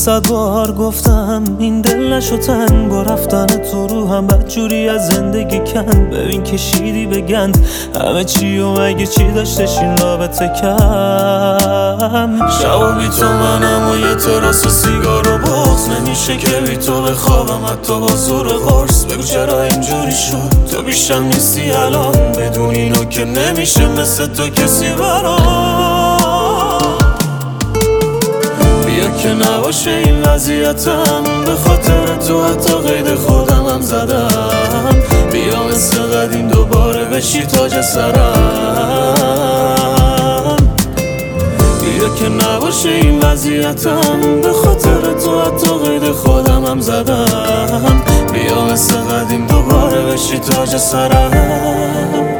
100 بار گفتم این دل نشو تنگ، با رفتن تو رو هم بدجوری از زندگی کند. ببین کشیدی به گند همه چی و مگه چی داشتش این رابطه کم. شبا بی تو منم و یه تراس و سیگار و بغض، نمیشه که بی تو بخوابم حتی با زور قرص. بگو چرا اینجوری شد تو بیشتر نیستی الان، بدون اینو که نمیشه مثل تو کسی برام. بیا که نباشه این وضعیتم، به خاطر تو حتی قید خودم هم زدم. بیا مثل قدیم دوباره بشی تاج سرم. بیا که نباشه این وضعیتم، به خاطر تو حتی قید خودم هم زدم. بیا مثل قدیم دوباره بشی تاج سرم.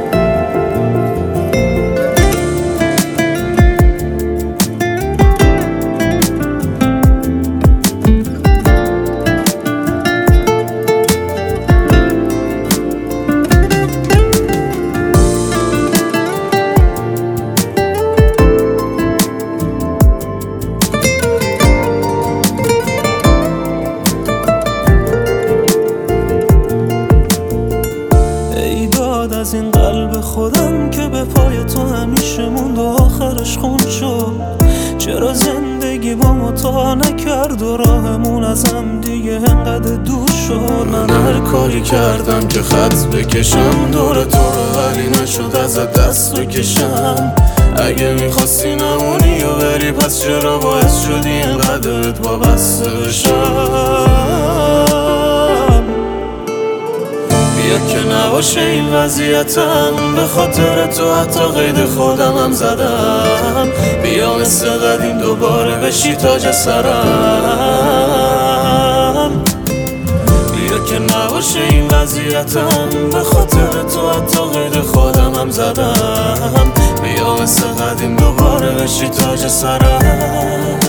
از این قلب خودم که به پای تو همیشه موند و آخرش خون شد. چرا زندگی با ما تا نکرد و راهمون از هم دیگه انقدر دور شد. من هر کاری کردم که خط بکشم دور تو رو، ولی نشد ازت دست بکشم. اگه میخواستی نمونی و بری پس چرا باعث شدی اینقدرت وابسته بشم. بیا که نباشه این وضعیتم، به خاطر تو حتی قید خودم هم زدم. بیا مثل قدیم دوباره بشی تاج سرم. بیا که نباشه این وضعیتم، به خاطر تو حتی قید خودم هم زدم. بیا مثل قدیم دوباره بشی تاج سرم.